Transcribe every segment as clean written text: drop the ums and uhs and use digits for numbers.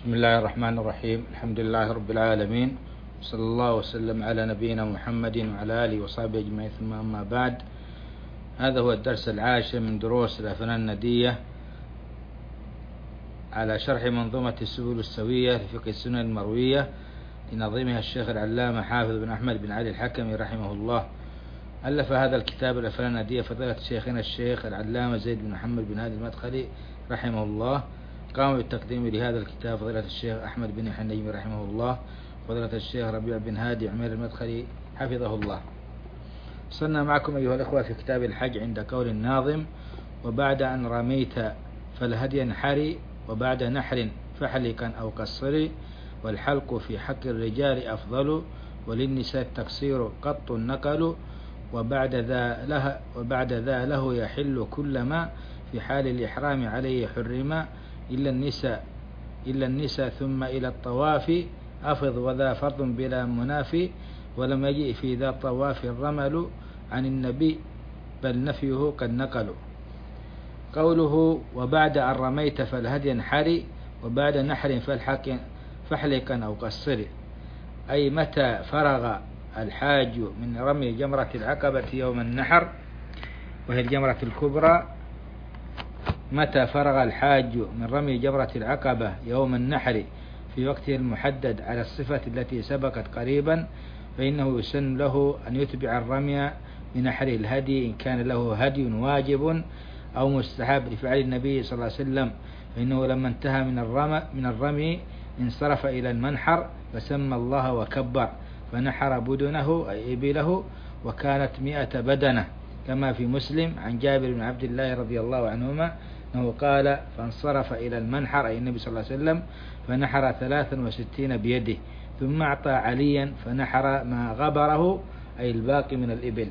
بسم الله الرحمن الرحيم. الحمد لله رب العالمين، صلى الله وسلم على نبينا محمد وعلى آله وصحبه أجمعين، ثم أما بعد. هذا هو الدرس العاشر من دروس الأفنان الندية على شرح منظومة السبل السوية لفقه السنن المروية لنظيمها الشيخ العلامة حافظ بن أحمد بن علي الحكمي رحمه الله. ألف هذا الكتاب الأفنان الندية فضيلة شيخنا الشيخ العلامة زيد بن محمد بن هادي المدخلي رحمه الله. قام بالتقديم لهذا الكتاب فضيلة الشيخ أحمد بن حنيم رحمه الله، فضيلة الشيخ ربيع بن هادي عمير المدخلي حفظه الله. وصلنا معكم أيها الأخوة في كتاب الحج عند قول الناظم: وبعد أن رميت فالهدي انحري، وبعد نحر فحلقا أو قصري، والحلق في حق الرجال أفضل، وللنساء التقصير قط النقل، وبعد ذا له يحل كل ما في حال الإحرام عليه حرما، إلا النساء ثم إلى الطواف أفض، وذا فرض بلا منافي، ولم يجئ في ذا الطواف الرمل عن النبي بل نفيه قد نقل. قوله وبعد أن رميت فالهدي انحري، وبعد نحر فحلقا أو قصري، أي متى فرغ الحاج من رمي جمرة العقبة يوم النحر، وهي الجمرة الكبرى، متى فرغ الحاج من رمي جمرة العقبة يوم النحر في وقته المحدد على الصفة التي سبقت قريبا، فإنه يسن له أن يتبع الرمي بنحر الهدي إن كان له هدي واجب أو مستحب لفعل النبي صلى الله عليه وسلم، فإنه لما انتهى من الرمي انصرف إلى المنحر فسمى الله وكبر، فنحر بدنه أي إبله، وكانت 100 بدنة، كما في مسلم عن جابر بن عبد الله رضي الله عنهما أنه قال: فانصرف إلى المنحر أي النبي صلى الله عليه وسلم فنحر 63 بيده، ثم أعطى عليا فنحر ما غبره أي الباقي من الإبل.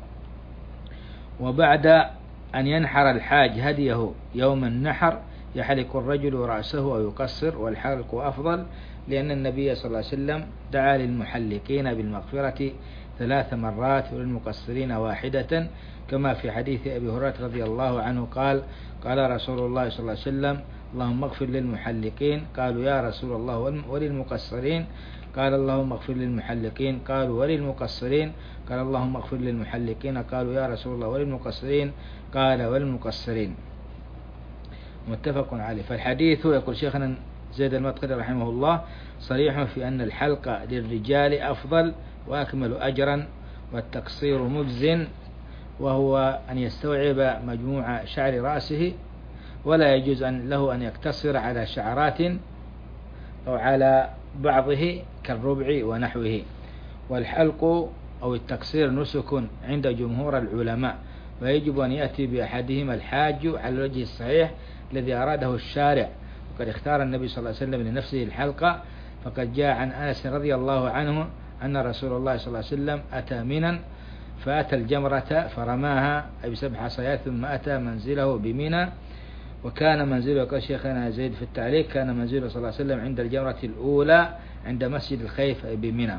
وبعد أن ينحر الحاج هديه يوم النحر يحلق الرجل رأسه أو يقصر، والحلق أفضل، لأن النبي صلى الله عليه وسلم دعا للمحلقين بالمغفرة 3 مرات وللمقصرين 1، كما في حديث أبي هريرة رضي الله عنه قال: قال رسول الله صلى الله عليه وسلم: اللهم اغفر للمحلقين. قالوا: يا رسول الله وللمقصرين؟ قال: اللهم اغفر للمحلقين. قالوا: وللمقصرين؟ قال: اللهم اغفر للمحلقين. قالوا: يا رسول الله وللمقصرين؟ قال: وللمقصرين. متفق عليه. فالحديث يقول شيخنا زيد المدخلي رحمه الله صريح في أن الحلق للرجال أفضل وأكمل أجرا، والتقصير مجز، وهو أن يستوعب مجموع شعر رأسه، ولا يجوز له أن يقتصر على شعرات أو على بعضه كالربع ونحوه. والحلق أو التقصير نسك عند جمهور العلماء، ويجب أن يأتي بأحدهما الحاج على الوجه الصحيح الذي أراده الشارع، وقد اختار النبي صلى الله عليه وسلم لنفسه الحلقة، فقد جاء عن أنس رضي الله عنه أن رسول الله صلى الله عليه وسلم أتى منى فأتى الجمرة فرماها أي ب7 حصيات، ثم أتى منزله بمنى، وكان منزله قال شيخنا زيد في التعليق: كان منزله صلى الله عليه وسلم عند الجمرة الأولى عند مسجد الخيف أي بمنى،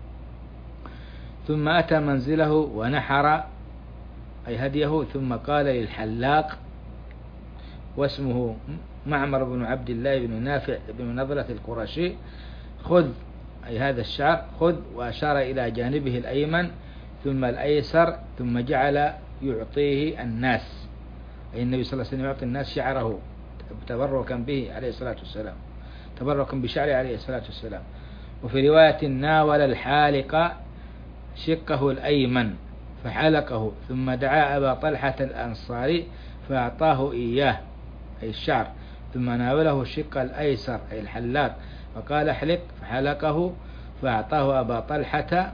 ثم أتى منزله ونحر أي هديه، ثم قال للحلاق واسمه معمر بن عبد الله بن نافع بن نضلة القرشي: خذ أي هذا الشعر، خذ، وأشار إلى جانبه الأيمن ثم الأيسر، ثم جعل يعطيه الناس، أي النبي صلى الله عليه وسلم يعطي الناس شعره تبركا به عليه الصلاة والسلام، تبركا بشعره عليه الصلاة والسلام. وفي رواية: ناول الحالق شقه الأيمن فحلقه، ثم دعا أبا طلحة الأنصاري فأعطاه إياه أي الشعر، ثم ناوله الشق الأيسر أي الحلاق فقال: احلق، فحلقه، فأعطاه أبا طلحة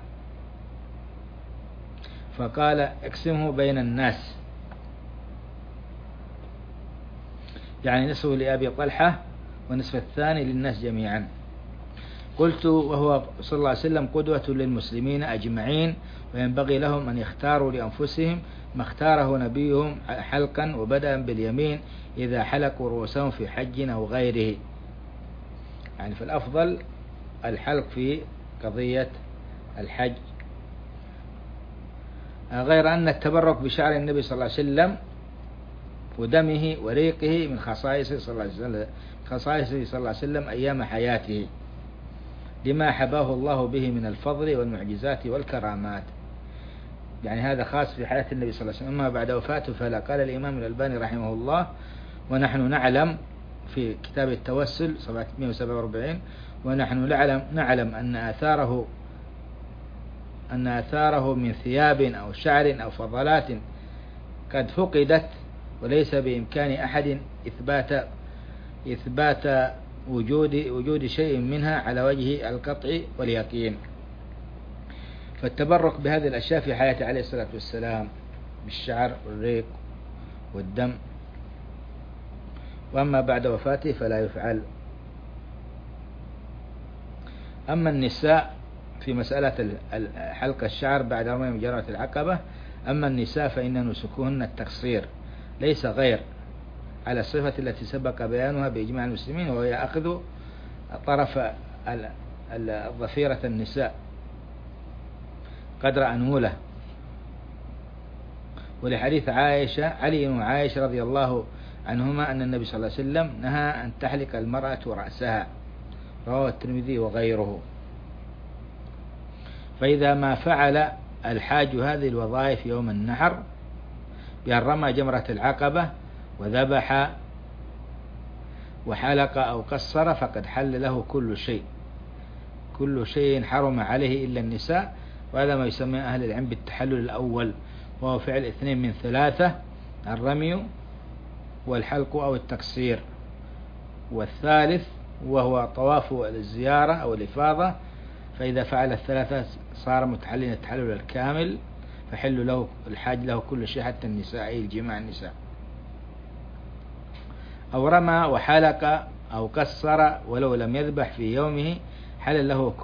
فقال: اقسمه بين الناس، يعني نصفه لأبي طلحة ونصف الثاني للناس جميعا. قلت: وهو صلى الله عليه وسلم قدوة للمسلمين أجمعين، وينبغي لهم أن يختاروا لأنفسهم ما اختاره نبيهم حلقا، وبدأ باليمين إذا حلقوا رؤوسهم في حج أو غيره، يعني في الأفضل الحلق في قضية الحج، غير أن التبرك بشعر النبي صلى الله عليه وسلم ودمه وريقه من خصائصه صلى الله عليه وسلم أيام حياته، لما حباه الله به من الفضل والمعجزات والكرامات. يعني هذا خاص في حياة النبي صلى الله عليه وسلم. أما بعد وفاته فلا. قال الإمام الألباني رحمه الله: ونحن نعلم في كتاب التوسل 747: ونحن نعلم أن آثاره من ثياب أو شعر أو فضلات قد فقدت، وليس بإمكان أحد إثبات وجود شيء منها على وجه القطع واليقين. فالتبرك بهذه الأشياء في حياته عليه الصلاة والسلام بالشعر والريق والدم. وأما بعد وفاته فلا يفعل. أما النساء في مسألة حلق الشعر بعد رمي جمرة العقبة، أما النساء فإن نسكهن التقصير ليس غير، على الصفة التي سبق بيانها بإجماع المسلمين، وهي أخذ طرف الظفيرة النساء قدر أنملة. ولحديث علي وعائشة رضي الله عنهما أن النبي صلى الله عليه وسلم نهى أن تحلق المرأة رأسها، رواه الترمذي وغيره. فإذا ما فعل الحاج هذه الوظائف يوم النحر بأن رمى جمرة العقبة وذبح وحلق أو قصر فقد حل له كل شيء حرم عليه إلا النساء. وهذا ما يسمى أهل العلم بالتحلل الأول، وهو فعل 2 من 3: الرمي والحلق أو التقصير. والثالث وهو طواف الزيارة أو الإفاضة، فإذا فعل الثلاثة صار متحللا التحلل الكامل، فحل له الحاج له كل شيء حتى النساء، أي الجماع النساء. أو رمى وحلق أو قصر ولو لم يذبح في يومه حل له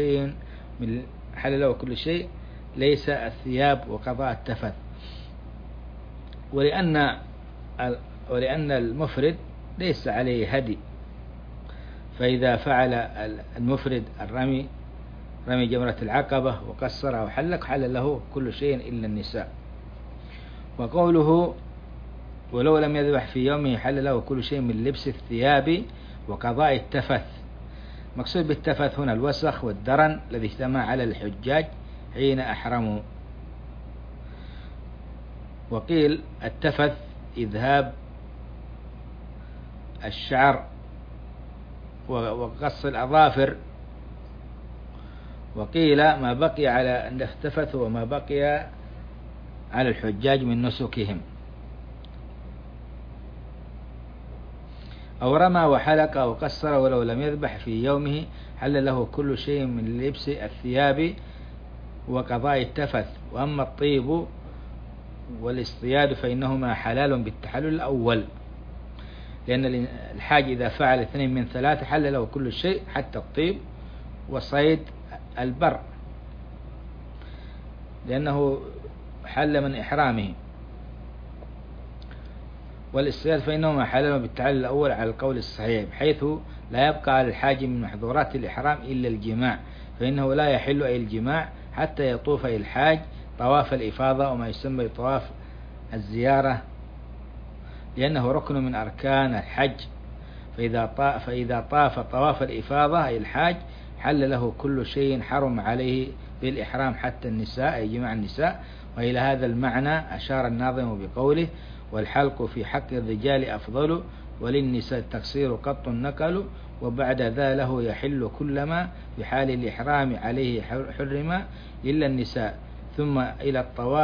كل شيء ليس الثياب وقضاء التفث. ولأن المفرد ليس عليه هدي، فإذا فعل المفرد رمي جمرة العقبة وقصر أو حلق حل له كل شيء إلا النساء. وقوله ولو لم يذبح في يومه حل له كل شيء من لبس الثياب وقضاء التفث. مقصود بالتفث هنا الوسخ والدرن الذي اجتمع على الحجاج حين أحرموا. وقيل التفث إذهاب الشعر وقص الأظافر. وقيل ما بقي على التفث وما بقي على الحجاج من نسكهم. أو رمى وحلق أو قصر ولو لم يذبح في يومه حل له كل شيء من لبس الثياب وقضاء التفث. وأما الطيب والاصطياد فإنهما حلال بالتحلل الأول، لأن الحاج إذا فعل 2 من 3 حل له كل شيء حتى الطيب وصيد البر، لأنه حل من إحرامه. والاصطياد فإنهما حلال بالتحلل الأول على القول الصحيح، بحيث لا يبقى على الحاج من محظورات الإحرام إلا الجماع، فإنه لا يحل أي الجماع حتى يطوف الحاج طواف الإفاضة وما يسمى طواف الزيارة، لأنه ركن من أركان الحج. فإذا طاف طواف الإفاضة أي الحاج حل له كل شيء حرم عليه بالإحرام حتى النساء، أي جماع النساء. وإلى هذا المعنى أشار الناظم بقوله: والحلق في حق الرجال أفضل وللنساء التقصير قط نقل، وبعد ذا له يحل كلما في حال الإحرام عليه حرم إلا النساء ثم إلى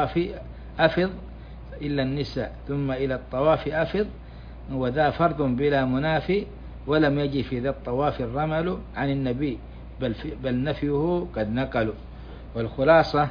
الطواف أفض وذا فرض بلا منافي، ولم يجي في ذا الطواف الرمل عن النبي بل نفيه قد نقل. والخلاصة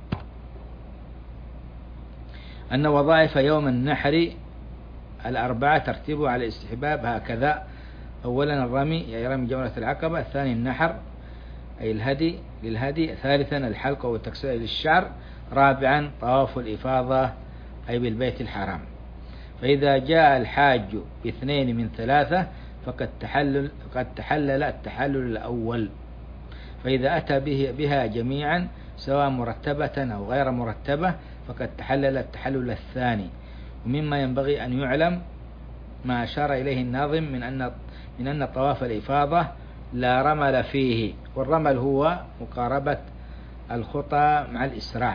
أن وظائف يوم النحر 4 ترتيبها على الاستحباب هكذا: أولا الرمي، يعني رمي جمرة العقبة. ثاني النحر أي الهدي للهدي. ثالثا الحلق والتقصير للشعر. رابعا طواف الإفاضة أي بالبيت الحرام. فإذا جاء الحاج ب2 من 3 فقد تحلل التحلل الأول. فإذا أتى بها جميعا سواء مرتبة أو غير مرتبة فقد تحلل التحلل الثاني. ومما ينبغي أن يعلم ما أشار إليه الناظم من أن طواف الإفاضة لا رمل فيه، والرمل هو مقاربة الخطى مع الإسراع،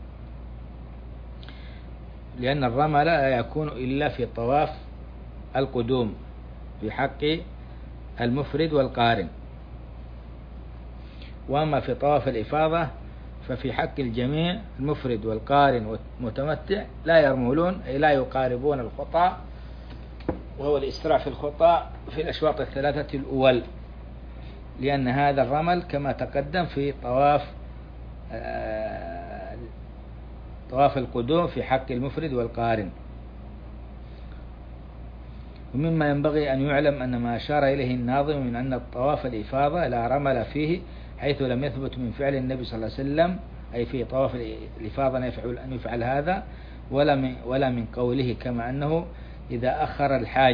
لأن الرمل لا يكون إلا في طواف القدوم في حق المفرد والقارن، وأما في طواف الإفاضة ففي حق الجميع المفرد والقارن والمتمتع لا يرملون، أي لا يقاربون الخطى، وهو الإسراع في الخطى في الأشواط الثلاثة الأول، لأن هذا الرمل كما تقدم في طواف القدوم في حق المفرد والقارن. ومما ينبغي أن يعلم أن ما أشار إليه الناظم من أن طواف الإفاضة لا رمل فيه، حيث لم يثبت من فعل النبي صلى الله عليه وسلم، أي في طواف الإفاضة أن يفعل هذا، ولا من قوله كما أنه إذا أخر الحاج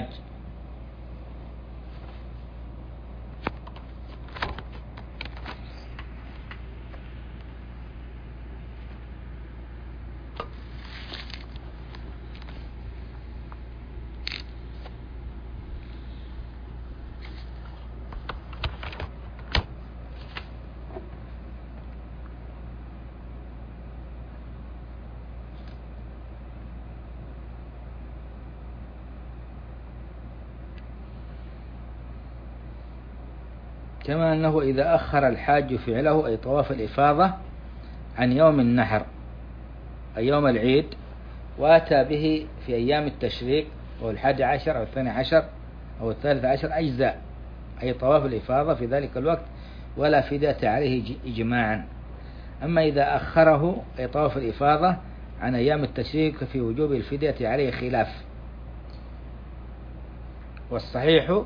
كما أنه إذا أخر الحاج فعله أي طواف الإفاضة عن يوم النحر أي يوم العيد، وأتى به في أيام التشريق أو 11 أو 12 أو 13 أجزاء، أي طواف الإفاضة في ذلك الوقت ولا فدية عليه إجماعا. أما إذا أخره أي طواف الإفاضة عن أيام التشريق في وجوب الفدية عليه خلاف، والصحيح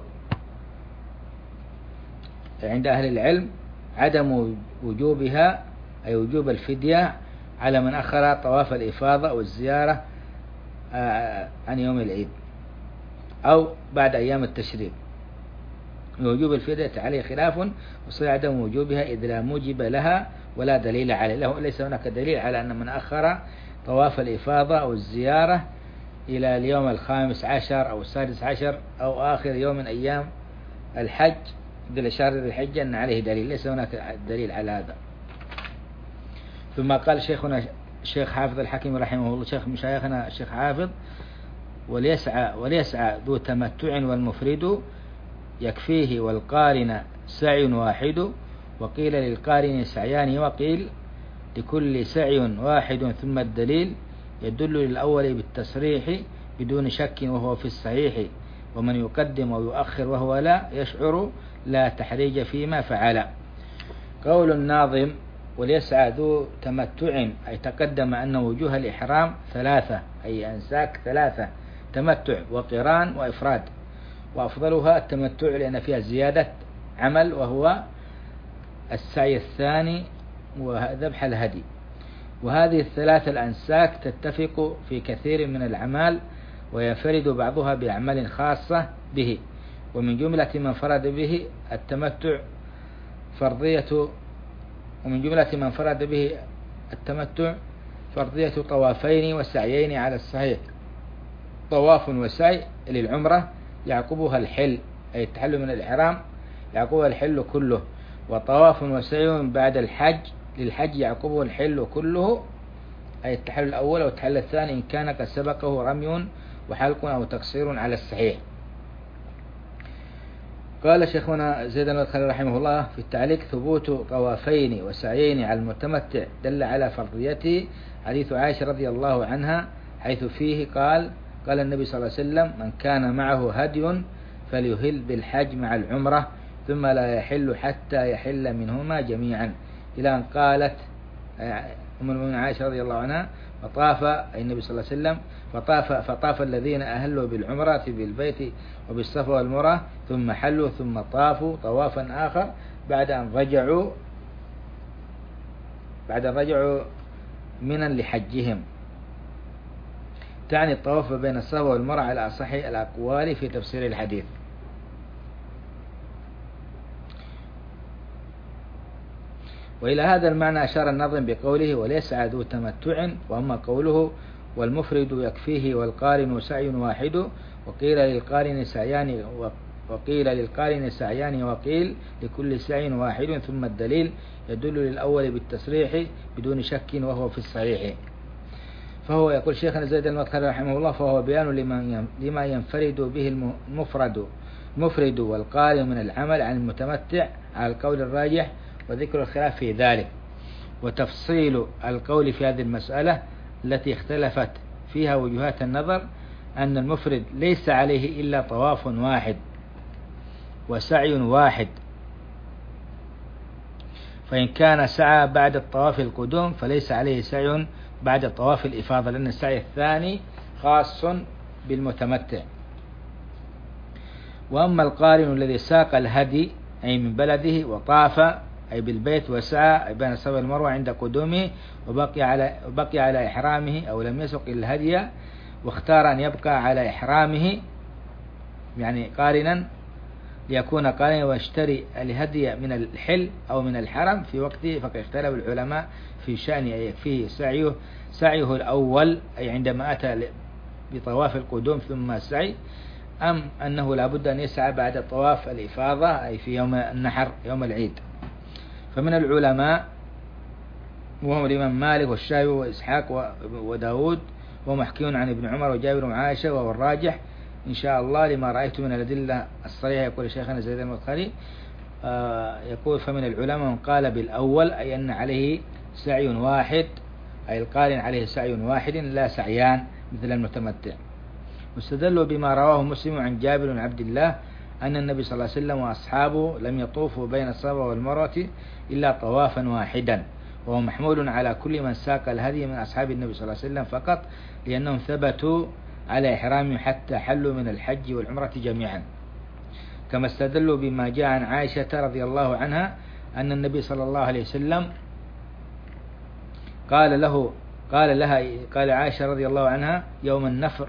عند أهل العلم عدم وجوبها، أي وجوب الفدية على من أخر طواف الإفاضة والزيارة عن يوم العيد أو بعد أيام التشريق. وجوب الفدية عليه خلاف، وصحيح عدم وجوبها إذ لا موجب لها ولا دليل عليه، ليس هناك دليل على أن من أخر طواف الإفاضة أو الزيارة إلى اليوم 15 أو 16 أو آخر يوم من أيام الحج دل إشارة الحجة أن عليه دليل، ليس هناك دليل على هذا. ثم قال شيخنا الشيخ حافظ الحكيم رحمه الله، شيخ مشايخنا الشيخ حافظ: وليسعى ذو تمتع والمفرد يكفيه والقارن سعي واحد، وقيل للقارن سعيان وقيل لكل سعي واحد، ثم الدليل يدل للأول بالتصريح بدون شك وهو في الصحيح، ومن يقدم ويؤخر وهو لا يشعر لا تحريج فيما فعل. قول الناظم: وليسعى ذو تمتع، أي تقدم أن وجوه الإحرام 3، أي أنساك 3: تمتع وقران وإفراد، وأفضلها التمتع لأن فيها زيادة عمل وهو السعي الثاني وذبح الهدي. وهذه ال3 الأنساك تتفق في كثير من الأعمال، وينفرد بعضها بأعمال خاصة به، ومن جملة من فرد به التمتع فرضية طوافين وسعيين على الصحيح: طواف وسعي للعمرة يعقبها الحل، أي التحل من الإحرام يعقبها الحل كله، وطواف وسعي بعد الحج للحج يعقبه الحل كله، أي التحل الأول أو التحل الثاني إن كان قد سبقه رمي وحلق أو تقصير على الصحيح. قال شيخنا زيد المدخلي رحمه الله في التعليق: ثبوت طوافين وسعيين على المتمتع دل على فرضيته حديث عائشة رضي الله عنها، حيث فيه قال النبي صلى الله عليه وسلم: من كان معه هدي فليهل بالحج مع العمرة، ثم لا يحل حتى يحل منهما جميعا، إلى أن قالت أم المؤمنين عائشة رضي الله عنها: فطاف أي النبي صلى الله عليه وسلم فطاف الذين أهلوا بالعمرة بالبيت وبالصفا والمروة ثم حلوا ثم طافوا طوافا آخر بعد أن رجعوا منا لحجهم. تعني الطواف بين الصفا والمروة على أصح الأقوال في تفسير الحديث. وإلى هذا المعنى أشار الناظم بقوله: وليسعى ذو تمتع. وأما قوله والمفرد يكفيه والقارن سعي واحد. وقيل للقارن سعيان وقيل لكل سعي واحد. ثم الدليل يدل للأول بالتصريح بدون شك وهو في الصحيح. فهو يقول شيخنا زيد المدخلي رحمه الله فهو بيان لما ينفرد به المفرد والقارن من العمل عن المتمتع على القول الراجح، وذكر الخلاف في ذلك، وتفصيل القول في هذه المسألة التي اختلفت فيها وجهات النظر أن المفرد ليس عليه إلا طواف واحد وسعي واحد، فإن كان سعى بعد الطواف القدوم فليس عليه سعي بعد طواف الإفاضة، لأن السعي الثاني خاص بالمتمتع. وأما القارن الذي ساق الهدي أي من بلده وطاف أي بالبيت وسعى بين الصفا والمروة عند قدومه وبقي على إحرامه أو لم يسق الهدي واختار أن يبقى على إحرامه يعني قارنا ليكون قارنا ويشتري الهدي من الحل أو من الحرم في وقته، فقد اختلف العلماء في شأن يكفيه سعيه الأول أي عندما أتى بطواف القدوم ثم السعي، أم أنه لابد أن يسعى بعد طواف الإفاضة أي في يوم النحر يوم العيد. فمن العلماء وهم الإمام مالك والشافعي وإسحاق وداود ومحكي عن ابن عمر وجابر وعائشة، وهو الراجح إن شاء الله لما رأيت من الأدلة الصريحة. يقول شيخنا زيد المدخلي يقول فمن العلماء من قال بالأول أي أن عليه سعي واحد أي القارن عليه سعي واحد لا سعيان مثل المتمتع. واستدلوا بما رواه مسلم عن جابر بن عبد الله أن النبي صلى الله عليه وسلم وأصحابه لم يطوفوا بين الصفا والمروة إلا طوافا واحدا، وهو محمول على كل من ساق الهدي من أصحاب النبي صلى الله عليه وسلم فقط، لأنهم ثبتوا على إحرامهم حتى حلوا من الحج والعمرة جميعا. كما استدلوا بما جاء عن عائشة رضي الله عنها أن النبي صلى الله عليه وسلم قال عائشة رضي الله عنها يوم النفر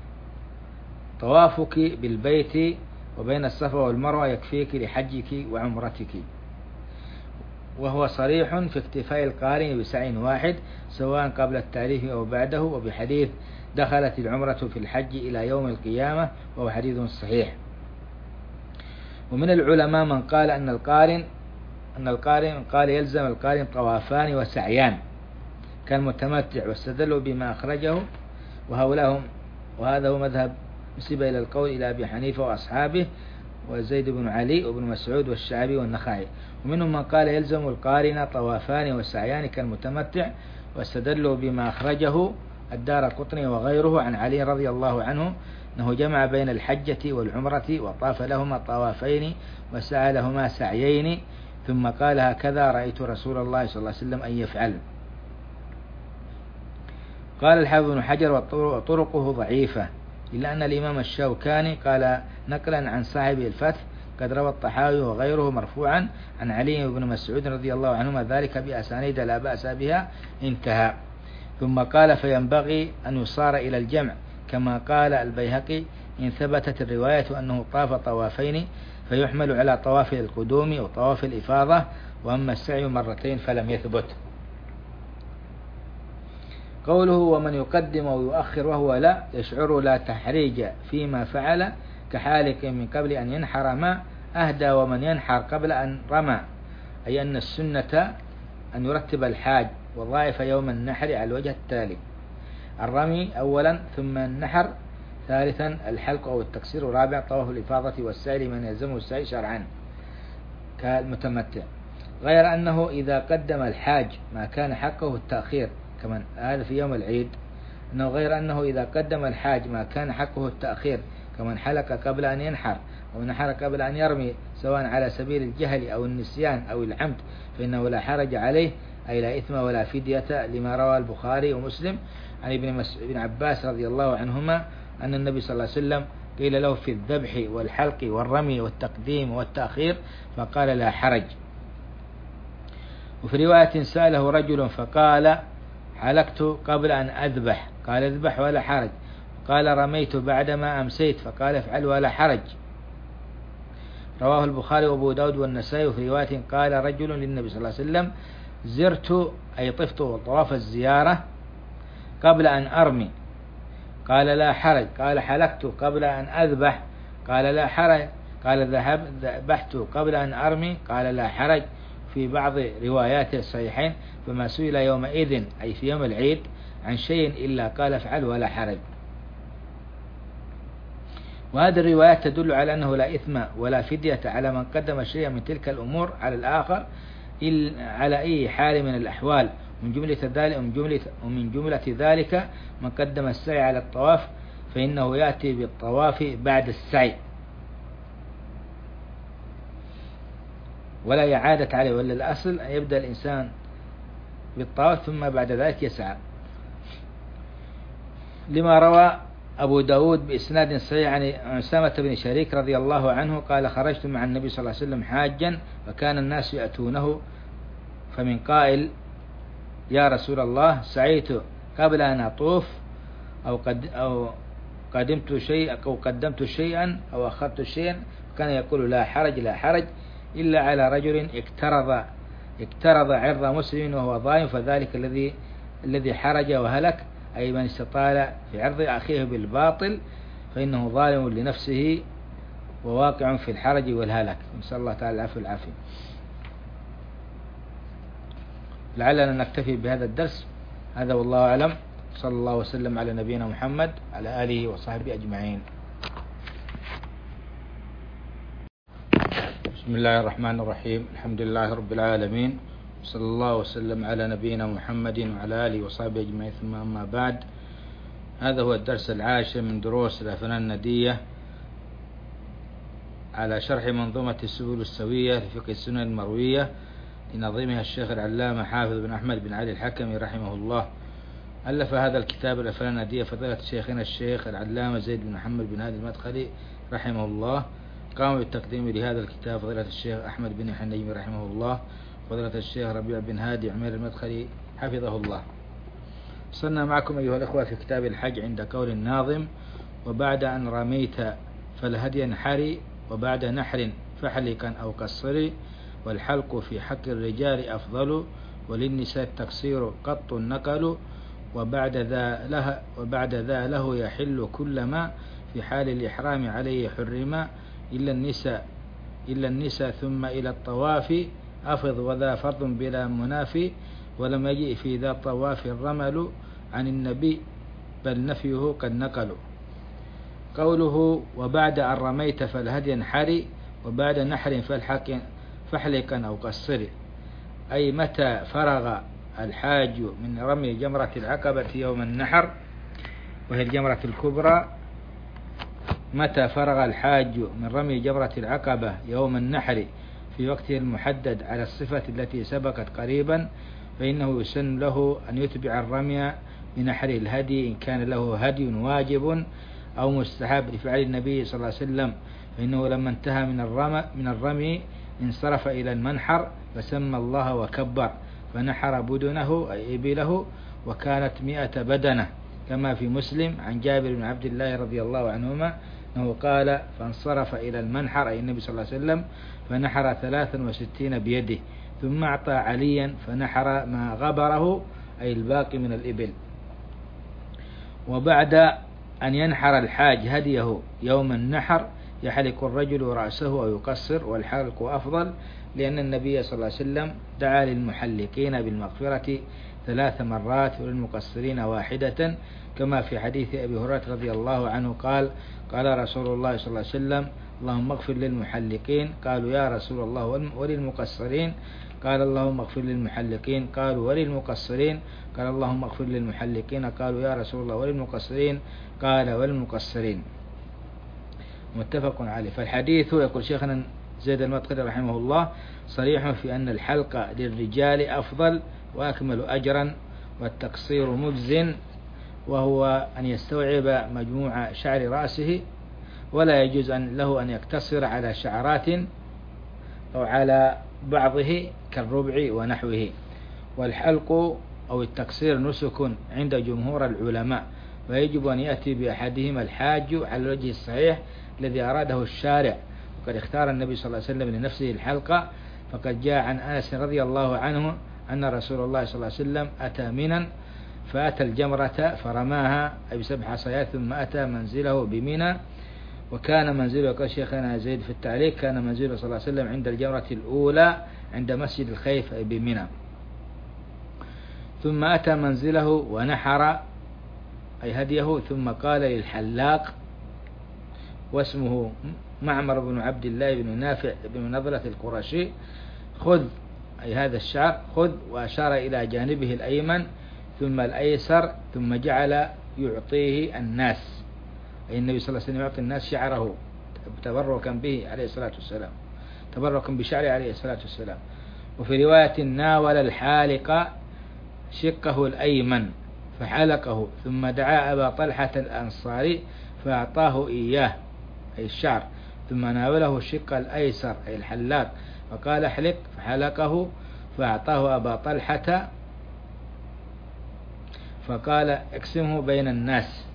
طوافك بالبيت وبين الصفا والمروة يكفيك لحجك وعمرتك، وهو صريح في اكتفاء القارن بسعي واحد سواء قبل التعريف أو بعده، وبحديث دخلت العمرة في الحج إلى يوم القيامة، وهو حديث صحيح. ومن العلماء من قال أن القارن قال يلزم القارن طوافان وسعيان كالمتمتع، واستدلوا بما أخرجه وهذا هو مذهب نسب إلى القول إلى أبي حنيفة وأصحابه وزيد بن علي وابن مسعود والشعبي والنخعي. ومنهم من قال يلزم القارن طوافان وسعيان كالمتمتع، واستدلوا بما أخرجه الدارقطني وغيره عن علي رضي الله عنه أنه جمع بين الحجة والعمرة وطاف لهما طوافين وسعى لهما سعيين، ثم قال هكذا رأيت رسول الله صلى الله عليه وسلم أن يفعل. قال الحافظ بن حجر وطرقه ضعيفة، إلا أن الإمام الشوكاني قال نقلا عن صاحب الفتح قد روى الطحاوي وغيره مرفوعا عن علي بن مسعود رضي الله عنهما ذلك بأسانيد لا بأس بها انتهى. ثم قال فينبغي أن يصار إلى الجمع كما قال البيهقي إن ثبتت الرواية أنه طاف طوافين فيحمل على طواف القدوم وطواف الإفاضة، وأما السعي مرتين فلم يثبت. قوله ومن يقدم ويؤخر وهو لا يشعر لا تحريج فيما فعل كحالك من قبل أن ينحر ما أهدى ومن ينحر قبل أن رمى، أي أن السنة أن يرتب الحاج وظائف يوم النحر على الوجه التالي: الرمي أولا، ثم النحر ثالثا، الحلق أو التقصير رابعا، طواف الإفاضة والسعي من يلزمه السعي شرعا كالمتمتع، غير أنه إذا قدم الحاج ما كان حقه التأخير كمان هذا في يوم العيد، أنه غير أنه إذا قدم الحاج ما كان حقه التأخير كمن حلق قبل أن ينحر أو نحر قبل أن يرمي سواء على سبيل الجهل أو النسيان أو العمد فإنه لا حرج عليه، أي لا إثم ولا فدية، لما روى البخاري ومسلم عن ابن عباس رضي الله عنهما أن النبي صلى الله عليه وسلم قيل له في الذبح والحلق والرمي والتقديم والتأخير فقال لا حرج. وفي رواية سأله رجل فقال حلقت قبل أن أذبح، قال اذبح ولا حرج، قال رميت بعدما أمسيت فقال افعل ولا حرج. رواه البخاري وأبو داود والنسائي. وفي رواية قال رجل للنبي صلى الله عليه وسلم زرت أي طفت طواف الزيارة قبل أن أرمي قال لا حرج. قال حلقت قبل أن أذبح قال لا حرج. قال ذبحت قبل أن أرمي قال لا حرج. في بعض روايات الصحيحين فما سئل يومئذ أي في يوم العيد عن شيء إلا قال افعل ولا حرج. وهذه الروايات تدل على أنه لا إثم ولا فدية على من قدم شيئا من تلك الأمور على الآخر على أي حال من الأحوال. ومن جملة ذلك من قدم السعي على الطواف فإنه يأتي بالطواف بعد السعي ولا إعادة عليه، ولا الأصل أن يبدأ الإنسان بالطواف ثم بعد ذلك يسعى، لما روى أبو داود بإسناد صحيح عن أسامة بن شريك رضي الله عنه قال خرجت مع النبي صلى الله عليه وسلم حاجا فكان الناس يأتونه فمن قائل يا رسول الله سعيت قبل أن أطوف أو قدمت شيئا أو أخرت شيئا، كان يقول لا حرج لا حرج إلا على رجل اقترض عرض مسلم وهو ظالم فذلك الذي حرج وهلك، أي من استطال في عرض أخيه بالباطل فإنه ظالم لنفسه وواقع في الحرج والهلك. نسأل الله تعالى العفو والعافية. لعلنا نكتفي بهذا الدرس، هذا والله أعلم. صلى الله وسلم على نبينا محمد على آله وصحبه أجمعين. بسم الله الرحمن الرحيم. الحمد لله رب العالمين، صلى الله وسلم على نبينا محمد وعلى آله وصحبه أجمعين، ثم أما بعد. هذا هو الدرس العاشر من دروس الأفنان الندية على شرح منظومة السبل السوية لفقه السنن المروية لنظيمها الشيخ العلامة حافظ بن أحمد بن علي الحكمي رحمه الله. ألف هذا الكتاب الأفنان الندية فضيلة شيخنا الشيخ العلامة زيد بن محمد بن هادي المدخلي رحمه الله. قام بالتقديم لهذا الكتاب فضيلة الشيخ أحمد بن حنيم رحمه الله، فضيلة الشيخ ربيع بن هادي عمير المدخلي حفظه الله. صرنا معكم أيها الأخوة في كتاب الحج عند قول الناظم وبعد أن رميت فالهدي انحري وبعد نحر فحلقا أو قصري والحلق في حق الرجال أفضل وللنساء التقصير قط نقل وبعد ذا له يحل كل ما في حال الإحرام عليه حرما إلا النساء ثم إلى الطواف أفض وذا فرض بلا منافي ولم يجئ في ذا الطواف الرمل عن النبي بل نفيه قد نقل. قوله وبعد أن رميت فالهدي انحري وبعد نحر فحلقا أو قصري، أي متى فرغ الحاج من رمي جمرة العقبة يوم النحر وهي الجمرة الكبرى، متى فرغ الحاج من رمي جمرة العقبة يوم النحر في وقته المحدد على الصفة التي سبقت قريبا فإنه يسن له أن يتبع الرمي بنحر الهدي إن كان له هدي واجب أو مستحب لفعل النبي صلى الله عليه وسلم، فإنه لما انتهى من الرمي انصرف إلى المنحر فسمى الله وكبر فنحر بدنه أي إبله وكانت 100 بدنة كما في مسلم عن جابر بن عبد الله رضي الله عنهما أنه قال فانصرف إلى المنحر أي النبي صلى الله عليه وسلم فنحر 63 بيده ثم أعطى عليا فنحر ما غبره أي الباقي من الإبل. وبعد أن ينحر الحاج هديه يوم النحر يحلق الرجل رأسه أو يقصر، والحلق أفضل لأن النبي صلى الله عليه وسلم دعا للمحلقين بالمغفرة 3 مرات وللمقصرين 1 كما في حديث أبي هريرة رضي الله عنه قال قال رسول الله صلى الله عليه وسلم اللهم اغفر للمحلقين، قالوا يا رسول الله وللمقصرين؟ قال اللهم اغفر للمحلقين، قالوا وللمقصرين؟ قال اللهم اغفر للمحلقين، قالوا يا رسول الله وللمقصرين؟ قال وللمقصرين. متفق عليه. فالحديث يقول شيخنا زيد المدخلي رحمه الله صريح في أن الحلق للرجال أفضل وأكمل أجرا والتقصير مجز، وهو أن يستوعب مجموع شعر رأسه ولا يجوز له أن يقتصر على شعرات أو على بعضه كالربع ونحوه. والحلق أو التقصير نسك عند جمهور العلماء، ويجب أن يأتي بأحدهما الحاج على الوجه الصحيح الذي أراده الشارع، وقد اختار النبي صلى الله عليه وسلم لنفسه الحلقة، فقد جاء عن أنس رضي الله عنه أن رسول الله صلى الله عليه وسلم أتى منا فأتى الجمرة فرماها أي ب7 حصيات، ثم أتى منزله بمنى. وكان منزله قال شيخنا زيد في التعليق كان منزله صلى الله عليه وسلم عند الجمرة الأولى عند مسجد الخيف أي بمنى. ثم أتى منزله ونحر أي هديه، ثم قال للحلاق واسمه معمر بن عبد الله بن نافع بن نضلة القرشي خذ أي هذا الشعر خذ، وأشار إلى جانبه الأيمن ثم الأيسر، ثم جعل يعطيه الناس، أي النبي صلى الله عليه وسلم يعطي الناس شعره تبركا به عليه الصلاة والسلام، تبركا بشعره عليه الصلاة والسلام. وفي رواية ناول الحالق شقه الأيمن فحلقه، ثم دعا أبا طلحة الأنصاري فأعطاه إياه أي الشعر، ثم ناوله الشق الأيسر أي الحلاق فقال احلق، فحلقه فأعطاه أبا طلحة فقال اقسمه بين الناس،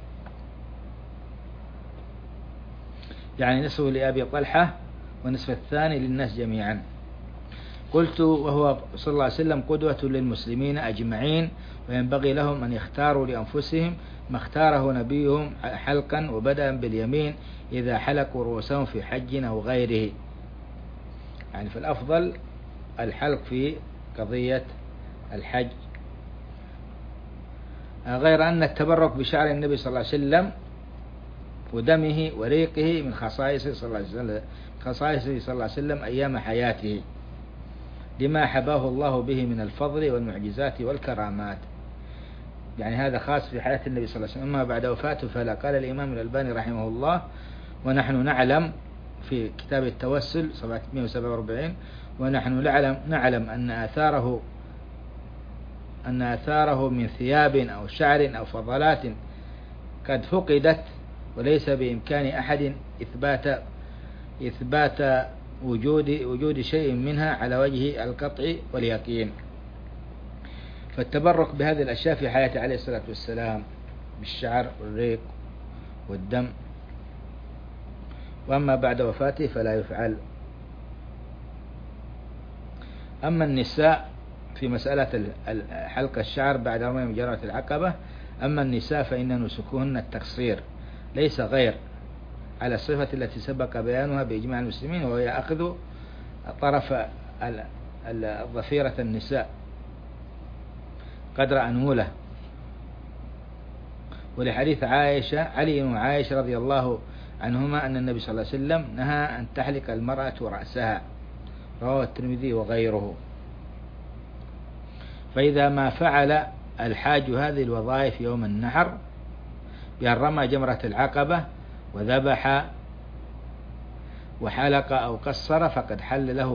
يعني نصفه لأبي طلحة ونصف الثاني للناس جميعا. قلت وهو صلى الله عليه وسلم قدوة للمسلمين أجمعين، وينبغي لهم أن يختاروا لأنفسهم ما اختاره نبيهم حلقا، وبدأ باليمين إذا حلقوا رؤوسهم في حج أو غيره، يعني فالأفضل الحلق في قضية الحج، غير أن التبرك بشعر النبي صلى الله عليه وسلم ودمه وريقه من خصائصه صلى الله عليه وسلم أيام حياته، لما حباه الله به من الفضل والمعجزات والكرامات، يعني هذا خاص في حياة النبي صلى الله عليه وسلم. أما بعد وفاته فلا. قال الإمام الألباني رحمه الله ونحن نعلم في كتاب التوسل 747 ونحن نعلم أن آثاره من ثياب أو شعر أو فضلات قد فقدت، وليس بإمكان أحد إثبات وجود شيء منها على وجه القطع واليقين. فالتبرك بهذه الأشياء في حياته عليه الصلاة والسلام بالشعر والريق والدم، وأما بعد وفاته فلا يفعل. أما النساء في مسألة حلق الشعر بعد رمي جمرة العقبة، أما النساء فإن نسكهن التقصير ليس غير، على الصفة التي سبق بيانها بإجماع المسلمين، وهي أخذ طرف الظفيرة النساء قدر أنملة، ولحديث علي وعائشة رضي الله عنهما أن النبي صلى الله عليه وسلم نهى أن تحلق المرأة رأسها، رواه الترمذي وغيره. فإذا ما فعل الحاج هذه الوظائف يوم النحر بأن رمى جمرة العقبة وذبح وحلق أو قصر فقد حل له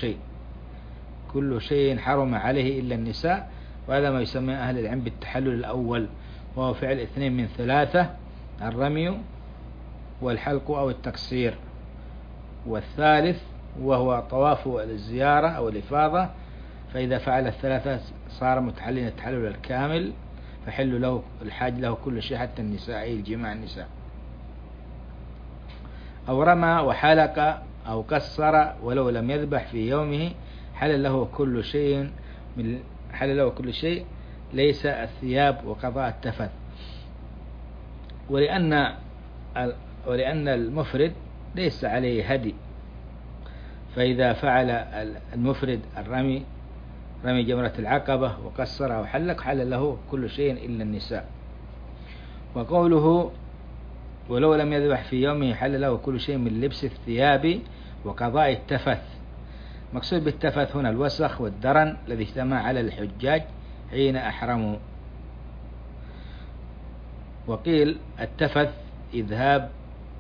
كل شيء حرم عليه إلا النساء، وهذا ما يسمى أهل العلم بالتحلل الأول، وهو فعل 2 من 3 الرمي والحلق أو التقصير، والثالث وهو طواف الزيارة أو الإفاضة، فإذا فعل الثلاثة صار متحللا التحلل الكامل، فحل له الحاج له كل شيء حتى النساء أي الجماع النساء. أو رمى وحلق أو قصر ولو لم يذبح في يومه حل له كل شيء ليس الثياب وقضاء التفث، ولأن المفرد ليس عليه هدي، فإذا فعل المفرد رمي جمرة العقبة وقصر أو حلق حل له كل شيء إلا النساء. وقوله ولو لم يذبح في يومه حل له كل شيء من لبس الثياب وقضاء التفث، مقصود بالتفث هنا الوسخ والدرن الذي اجتمع على الحجاج حين أحرموا. وقيل التفث إذهاب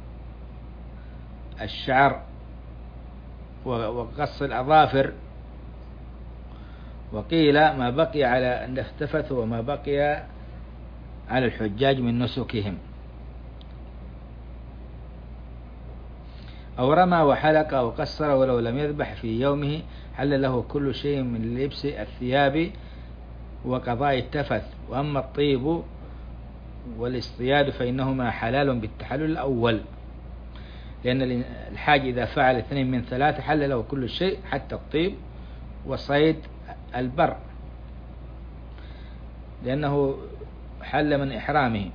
الشعر وقص الأظافر، وقيل ما بقي على التفث وما بقي على الحجاج من نسكهم. أو رمى وحلق أو قصر ولو لم يذبح في يومه حل له كل شيء من لبس الثياب وقضاء التفث. وأما الطيب والاصطياد فإنهما حلال بالتحلل الأول، لأن الحاج إذا فعل 2 من 3 حل له كل شيء حتى الطيب وصيد البر، لأنه حل من إحرامه.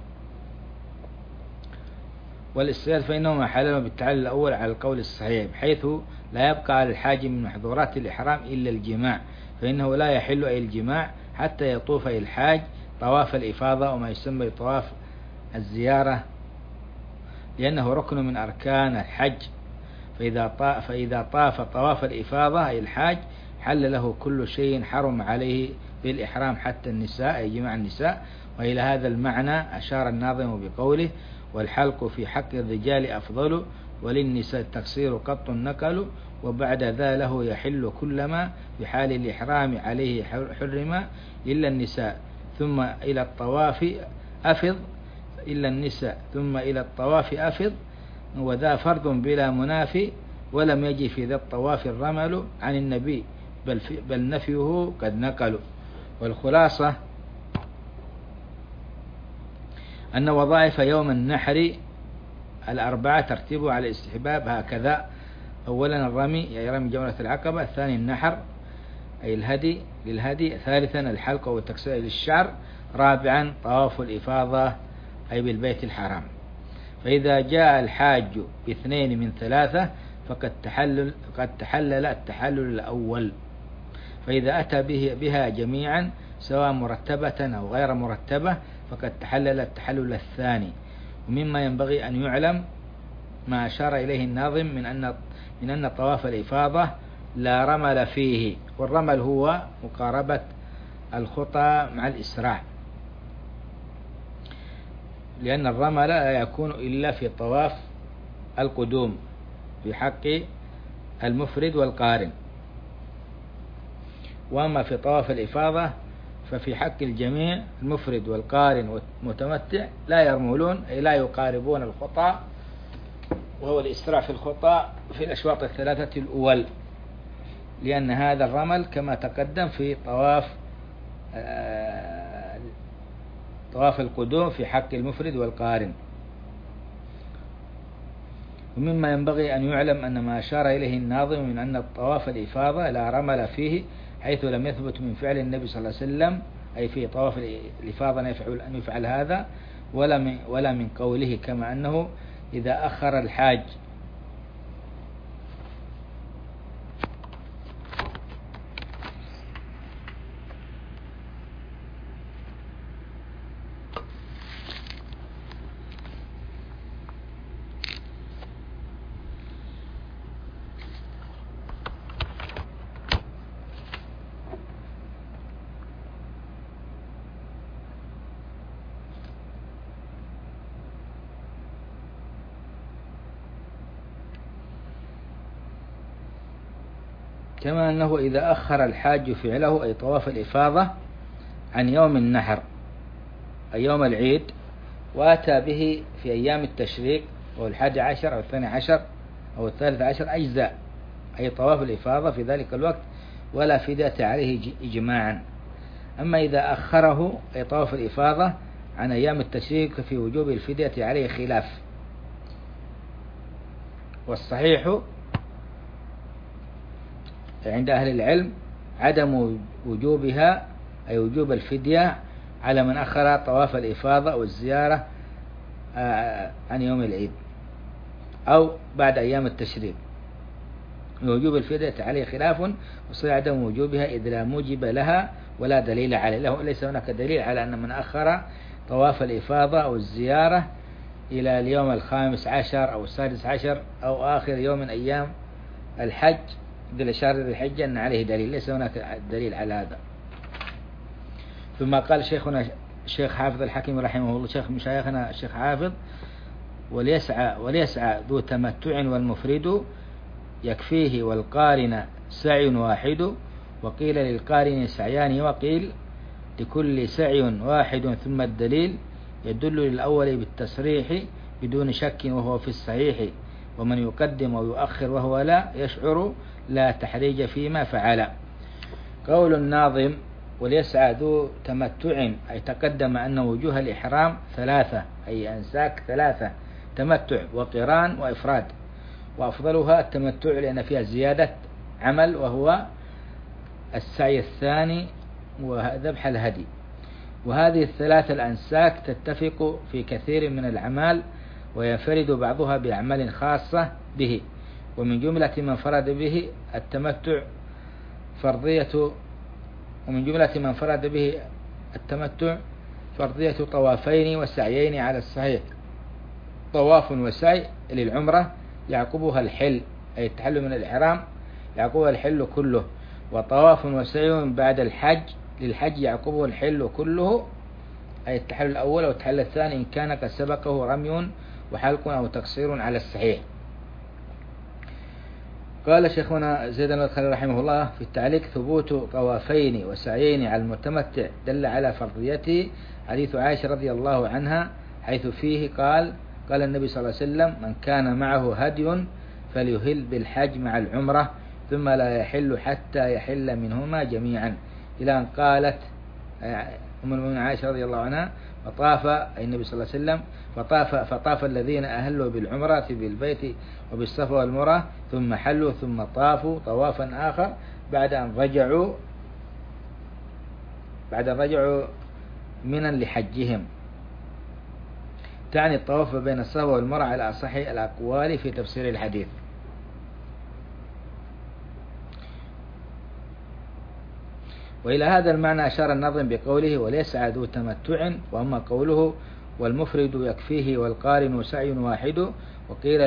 والاستدلال فإنهما حللوا بالتعلل الأول على القول الصحيح، بحيث لا يبقى على الحاج من محظورات الإحرام إلا الجماع، فإنه لا يحل أي الجماع حتى يطوف الحاج طواف الإفاضة وما يسمى بطواف الزيارة، لأنه ركن من أركان الحج. فإذا طاف طواف الإفاضة أي الحاج حل له كل شيء حرم عليه بالإحرام حتى النساء أي جماع النساء. وإلى هذا المعنى أشار الناظم بقوله: والحلق في حق الرجال أفضل، وللنساء التقصير قط نقل، وبعد ذا له يحل كلما بحال الإحرام عليه حرم إلا النساء ثم إلى الطواف أفض وذا فرض بلا منافي، ولم يجي في ذا الطواف الرمل عن النبي بل نفيه قد نقل. والخلاصة أن وظائف يوم النحر الأربعة ترتيبها على الاستحباب هكذا: أولا الرمي أي رمي جمرة العقبة، الثاني النحر أي الهدي للهدي، ثالثا الحلق أو التقصير للشعر، رابعا طواف الإفاضة أي بالبيت الحرام. فإذا جاء الحاج باثنين من ثلاثة فقد تحلل التحلل الأول، فإذا أتى بها جميعا سواء مرتبة أو غير مرتبة فقد تحلل التحلل الثاني. ومما ينبغي أن يعلم ما أشار إليه الناظم من أن طواف الإفاضة لا رمل فيه، والرمل هو مقاربة الخطى مع الإسراع، لأن الرمل لا يكون إلا في طواف القدوم في حق المفرد والقارن، وأما في طواف الإفاضة ففي حق الجميع المفرد والقارن والمتمتع لا يرملون أي لا يقاربون الخطى، وهو الإسراع في الخطى في الأشواط الثلاثة الأول، لأن هذا الرمل كما تقدم في طواف القدوم في حق المفرد والقارن. ومما ينبغي أن يعلم أن ما أشار إليه الناظم من أن الطواف الإفاضة لا رمل فيه، حيث لم يثبت من فعل النبي صلى الله عليه وسلم أي في طواف الإفاضة أن يفعل هذا، ولا من قوله، كما أنه إذا أخر الحاج كما أنه إذا أخر الحاج فعله أي طواف الإفاضة عن يوم النحر أي يوم العيد وأتى به في أيام التشريق أو 11 أو 12 أو 13 أجزاء أي طواف الإفاضة في ذلك الوقت ولا فدية عليه إجماعا. أما إذا أخره أي طواف الإفاضة عن أيام التشريق في وجوب الفدية عليه خلاف، والصحيح عند أهل العلم عدم وجوبها أي وجوب الفدية على من أخر طواف الإفاضة أو الزيارة عن يوم العيد أو بعد أيام التشريق. وجوب الفدية عليه خلاف، وصل عدم وجوبها إذ لا موجب لها ولا دليل عليه، ليس هناك دليل على أن من أخر طواف الإفاضة أو الزيارة إلى اليوم 15 أو 16 أو آخر يوم من أيام الحج ذي شهر ذي الحجة أن عليه دليل، ليس هناك دليل على هذا. ثم قال شيخنا الشيخ حافظ الحكيم رحمه الله، شيخ مشايخنا الشيخ حافظ: وليسعى ذو تمتع والمفرد يكفيه والقارن سعي واحد، وقيل للقارن سعيان وقيل لكل سعي واحد، ثم الدليل يدل للأول بالتصريح بدون شك وهو في الصحيح، ومن يقدم ويؤخر وهو لا يشعر لا تحريج فيما فعل. قول الناظم: وليسعى ذو تمتع أي تقدم أن وجوه الإحرام ثلاثة أي أنساك ثلاثة: تمتع وقران وإفراد، وأفضلها التمتع لأن فيها زيادة عمل وهو السعي الثاني وذبح الهدي. وهذه الثلاث الأنساك تتفق في كثير من الأعمال، وينفرد بعضها بأعمال خاصة به. ومن جملة ما انفرد به التمتع فرضية طوافين وسعيين على الصحيح. طواف وسعي للعمرة يعقبها الحل، أي التحلل من الإحرام يعقبها الحل كله. وطواف وسعي بعد الحج للحج يعقبه الحل كله، أي التحلل الأول أو التحلل الثاني إن كان قد سبقه رمي وحلق أو تقصير على الصحيح. قال شيخنا زيد المدخلي رحمه الله في التعليق: ثبوت طوافين وسعيين على المتمتع دل على فرضيته حديث عائشة رضي الله عنها، حيث فيه قال النبي صلى الله عليه وسلم: من كان معه هدي فليهل بالحج مع العمرة، ثم لا يحل حتى يحل منهما جميعا، إلى أن قالت أم المؤمنين عائشة رضي الله عنها: فطاف أي النبي صلى الله عليه وسلم فطاف الذين أهلوا بالعمرة بالبيت وبالصفا والمروة ثم حلوا ثم طافوا طوافا آخر بعد أن رجعوا منا لحجهم. تعني الطواف بين الصفا والمروة على أصح الأقوال في تفسير الحديث. وإلى هذا المعنى أشار الناظم بقوله: وليسعى ذو تمتع. وأما قوله: والمفرد يكفيه والقارن سعي واحد، وقيل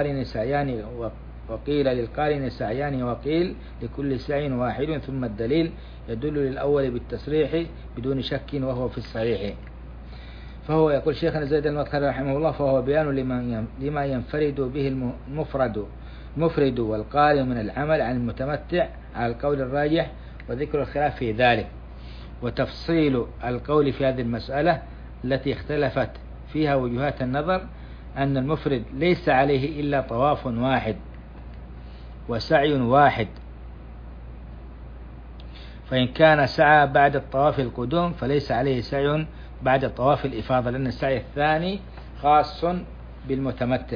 للقارن سعيان وقيل لكل سعي واحد، ثم الدليل يدل للأول بالتصريح بدون شك وهو في الصحيح. فهو يقول شيخنا زيد المدخلي رحمه الله: فهو بيان لما ينفرد به المفرد والقارن من العمل عن المتمتع على القول الراجح، وذكر الخلاف في ذلك، وتفصيل القول في هذه المسألة التي اختلفت فيها وجهات النظر، أن المفرد ليس عليه إلا طواف واحد وسعي واحد، فإن كان سعى بعد الطواف القدوم فليس عليه سعي بعد طواف الإفاضة، لأن السعي الثاني خاص بالمتمتع.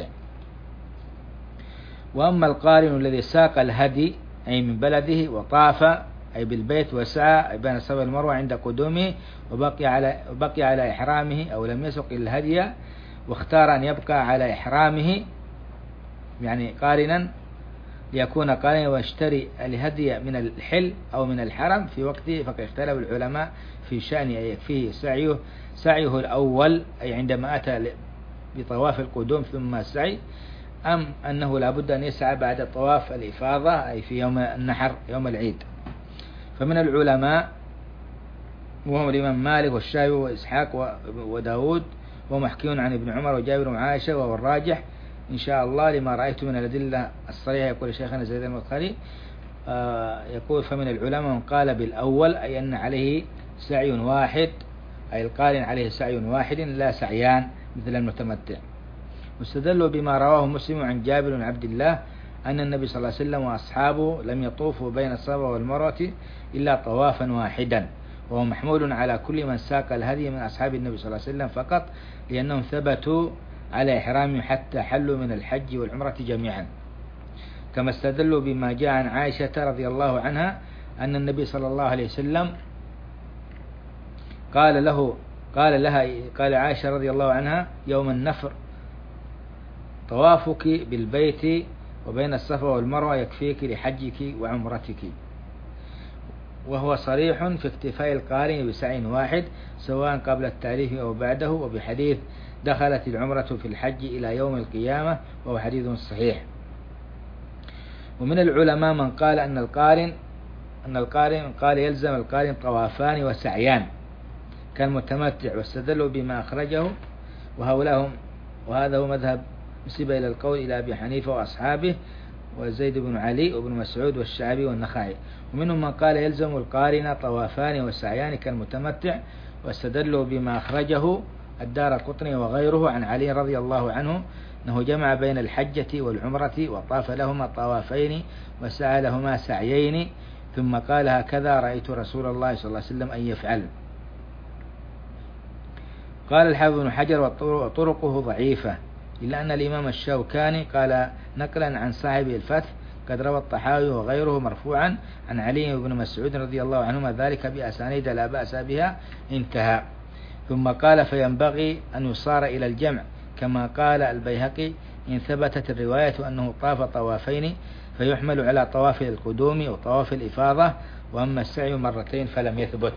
وأما القارن الذي ساق الهدي أي من بلده وطاف أي بالبيت وسعى بين الصفا والمروة عند قدومه وبقي على إحرامه أو لم يسق الهدي واختار أن يبقى على إحرامه، يعني قارنا ليكون قارنا ويشتري الهدي من الحل أو من الحرم في وقته، فقد اختلف العلماء في شأن يكفيه سعيه الأول أي عندما أتى بطواف القدوم ثم السعي، أم أنه لابد أن يسعى بعد طواف الإفاضة أي في يوم النحر يوم العيد. فمن العلماء وهم الإمام مالك والشافعي وإسحاق وداود ومحكيون عن ابن عمر وجابر وعائشة، وهو الراجح إن شاء الله لما رأيت من الأدلة الصريحة. يقول شيخنا زيد المدخلي يقول: فمن العلماء من قال بالأول أي أن عليه سعي واحد، أي القارن عليه سعي واحد لا سعيان مثل المتمتع، واستدلوا بما رواه مسلم عن جابر بن عبد الله أن النبي صلى الله عليه وسلم وأصحابه لم يطوفوا بين الصفا والمروة إلا طوافا واحدا، وهو محمول على كل من ساق الهدي من أصحاب النبي صلى الله عليه وسلم فقط، لأنهم ثبتوا على إحرامهم حتى حلوا من الحج والعمرة جميعا. كما استدلوا بما جاء عن عائشة رضي الله عنها أن النبي صلى الله عليه وسلم قال عائشة رضي الله عنها يوم النفر: طوافك بالبيت وبين الصفا والمروة يكفيك لحجك وعمرتك. وهو صريح في اكتفاء القارن بسعي واحد سواء قبل التعريف أو بعده، وبحديث دخلت العمرة في الحج إلى يوم القيامة، وهو حديث صحيح. ومن العلماء من قال أن القارن قال يلزم القارن طوافان وسعيان كالمتمتع، واستدلوا بما أخرجه، وهذا هو مذهب نسب إلى القول إلى أبي حنيفة وأصحابه وزيد بن علي وابن مسعود والشعبي والنخعي. ومنهم من قال يلزم القارن طوافان وسعيان كالمتمتع، واستدلوا بما أخرجه الدارقطني وغيره عن علي رضي الله عنه أنه جمع بين الحجة والعمرة وطاف لهما طوافين وسعى لهما سعيين، ثم قال: هكذا رأيت رسول الله صلى الله عليه وسلم أن يفعل. قال الحافظ بن حجر: وطرقه ضعيفة، إلا أن الإمام الشوكاني قال نقلا عن صاحب الفتح: قد روى الطحاوي وغيره مرفوعا عن علي بن مسعود رضي الله عنهما ذلك بأسانيد لا بأس بها، انتهى. ثم قال فينبغي أن يصار إلى الجمع كما قال البيهقي إن ثبتت الرواية أنه طاف طوافين فيحمل على طواف القدوم وطواف الإفاضة، وأما السعي مرتين فلم يثبت.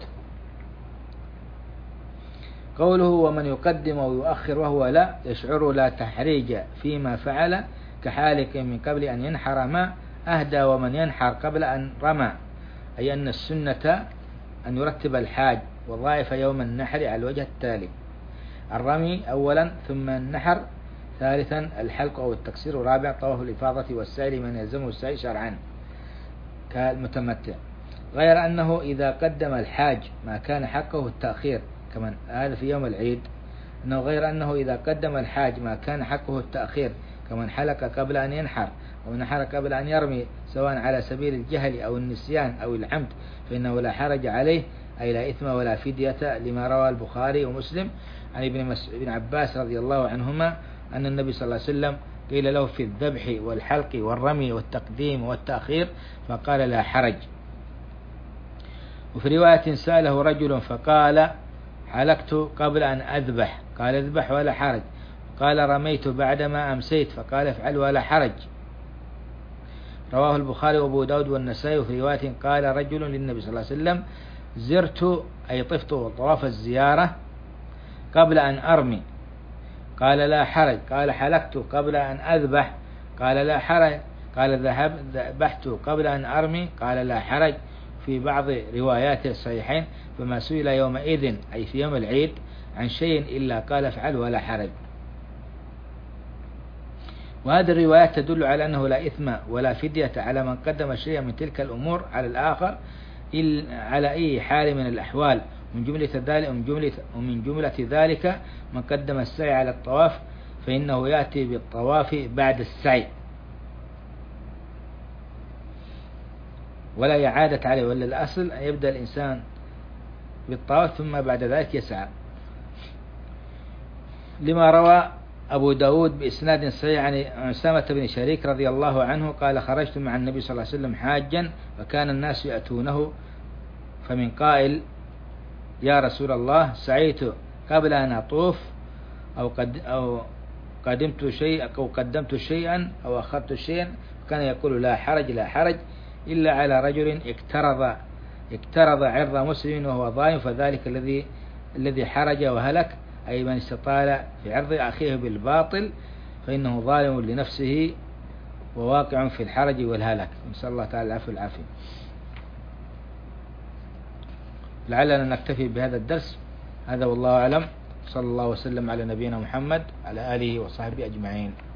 قوله ومن يقدم ويؤخر وهو لا يشعر لا تحريج فيما فعل كحالك من قبل أن ينحر ما أهدى ومن ينحر قبل أن رمى، أي أن السنة أن يرتب الحاج وظائف يوم النحر على الوجه التالي: الرمي أولا، ثم النحر ثالثا، الحلق أو التقصير رابعا، طواف الإفاضة والسعي لمن يلزمه السعي شرعا كالمتمتع، غير أنه إذا قدم الحاج ما كان حقه التأخير كمن هذا في يوم العيد، أنه غير أنه إذا قدم الحاج ما كان حقه التأخير كمن حلق قبل أن ينحر أو نحر قبل أن يرمي سواء على سبيل الجهل أو النسيان أو العمد فإنه لا حرج عليه، أي لا إثم ولا فدية، لما روى البخاري ومسلم عن ابن عباس رضي الله عنهما أن النبي صلى الله عليه وسلم قيل له في الذبح والحلق والرمي والتقديم والتأخير فقال لا حرج. وفي رواية سأله رجل فقال حلقت قبل أن أذبح، قال اذبح ولا حرج، قال رميت بعدما أمسيت فقال افعل ولا حرج. رواه البخاري وأبو داود والنسائي. وفي رواية قال رجل للنبي صلى الله عليه وسلم زرت أي طفت طواف الزيارة قبل أن أرمي، قال لا حرج، قال حلقت قبل أن أذبح، قال لا حرج، قال ذبحت قبل أن أرمي، قال لا حرج. في بعض روايات الصحيحين فما سئل يومئذ أي في يوم العيد عن شيء إلا قال افعل ولا حرج. وهذه الروايات تدل على أنه لا إثم ولا فدية على من قدم شيئا من تلك الأمور على الآخر على أي حال من الأحوال، ومن جملة ذلك من قدم السعي على الطواف فإنه يأتي بالطواف بعد السعي ولا إعادة عليه، ولا الأصل أن يبدأ الإنسان بالطواف ثم بعد ذلك يسعى، لما روى أبو داود بإسناد صحيح عن أسامة بن شريك رضي الله عنه قال خرجت مع النبي صلى الله عليه وسلم حاجا فكان الناس يأتونه فمن قائل يا رسول الله سعيت قبل أن أطوف أو قدمت شيئا أو أخذت شيئا، كان يقول لا حرج لا حرج إلا على رجل اقترض عرض مسلم وهو ظالم فذلك الذي حرج وهلك، أي من استطال في عرض أخيه بالباطل فإنه ظالم لنفسه وواقع في الحرج والهلك، نسأل الله تعالى العفو والعافية. لعلنا نكتفي بهذا الدرس، هذا والله أعلم، صلى الله وسلم على نبينا محمد على آله وصحبه أجمعين.